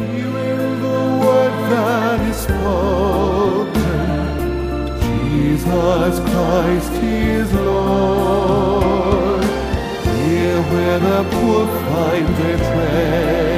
hearing the word that is spoken, Jesus Christ is Lord. Here where the poor find their treasure,